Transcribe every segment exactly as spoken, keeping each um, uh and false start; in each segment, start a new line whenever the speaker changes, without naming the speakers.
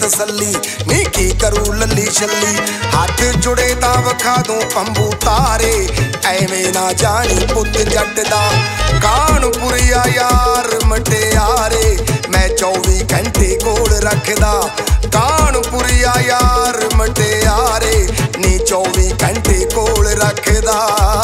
तसल्ली नी की करूं लली छल्ली हाथ जुड़े तां वखा दूं पंबू तारे एवें ना जानी पुत जट दा कानपुरिया यार मटियारे मैं चौबी घंटे कोल रखदा कानपुरिया यार मटियारे नी चौबी घंटे कोल रखदा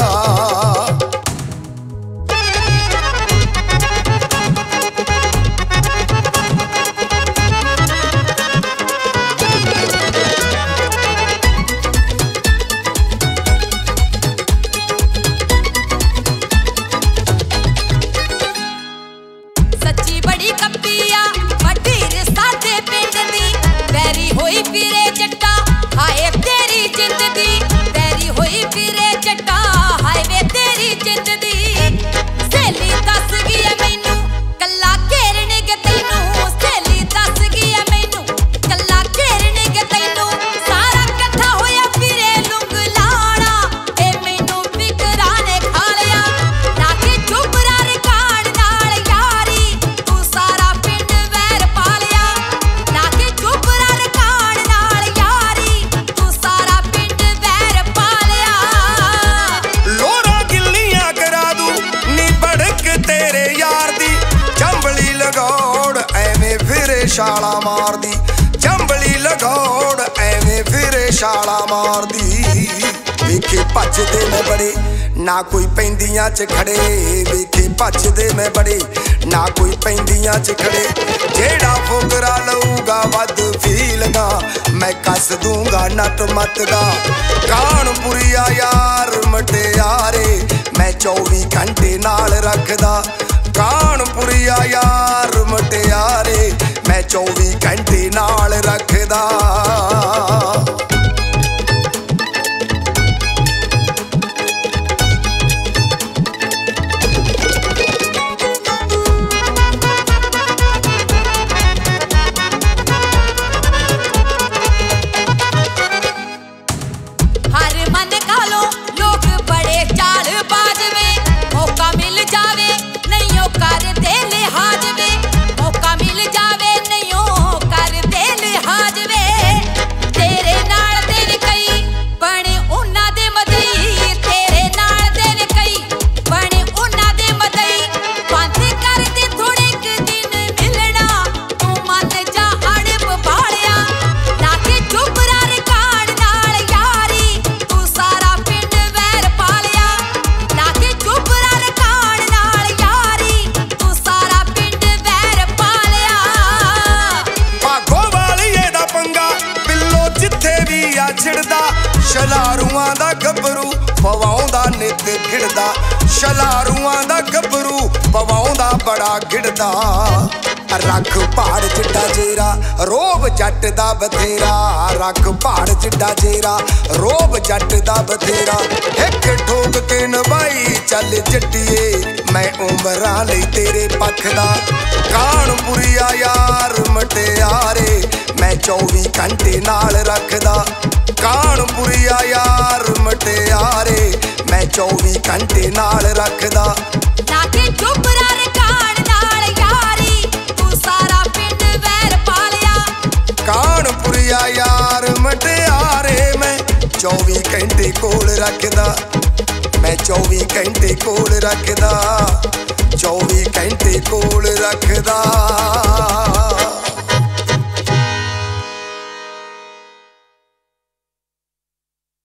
छाला मार दी चंबली लगौड़ एवें फिरे छाला मार दी वेखे भजदे मैं बड़े ना कोई पैंदियां च खड़े वेखे भजदे मैं बड़े ना कोई पैंदियां च खड़े जेड़ा फुकरा लऊगा वध फीलगा मैं कस दूंगा नट मत दा कानपुरिया यार मटियारे मैं चौबी घंटे नाल रखदा कानपुरिया यार मटियारे मैं चौबी घंटे नाल रखदा
हर मन कालो लोग बड़े चाल बाजवे मौका मिल जावे नहीं कर दे लिहाज वे मौका मिल जावे नहीं कर दे लिहाज वे तेरे नाल दिल कई बने उन्ना दे मदई तेरे नाल दिल कई बने उन्ना दे मदई बंद कर दे थोड़े क दिन मिलना तू मन जा अड़ब बालिया ना के चुप रह काड़ नाल यारी तू सारा पिंड वैर पालिया ना के चुप रह काड़ नाल यारी तू सारा पिंड वैर पालिया
भागो वालिए दा पंगा बिल्लो जिथे भी आ छिड़दा शलारूआं दा गबरू पवाउंदा नित गिड़दा शलारूआं दा गबरू पवाउंदा बड़ा गिड़दा रख पहाड़ चिट्टा जेरा रोब जट दा बथेरा रख पहाड़ चिट्टा जेरा रोब जट दा बथेरा एक ठोक के नबाई चल जट्टिए मैं उमरां लई तेरे पख दा कानपुरिया यार मटियारे मैं चौबी घंटे नाल रखदा कानपुरिया यार मटियारे मैं चौबी घंटे नाल रखदा
ना के चुप रह काड़ नाल यारी तू सारा पिंड वैर पालिया
कानपुरिया यार मटियारे मैं चौबी घंटे कोल रखदा मैं चौबी घंटे कोल रखदा चौबी घंटे कोल रखदा।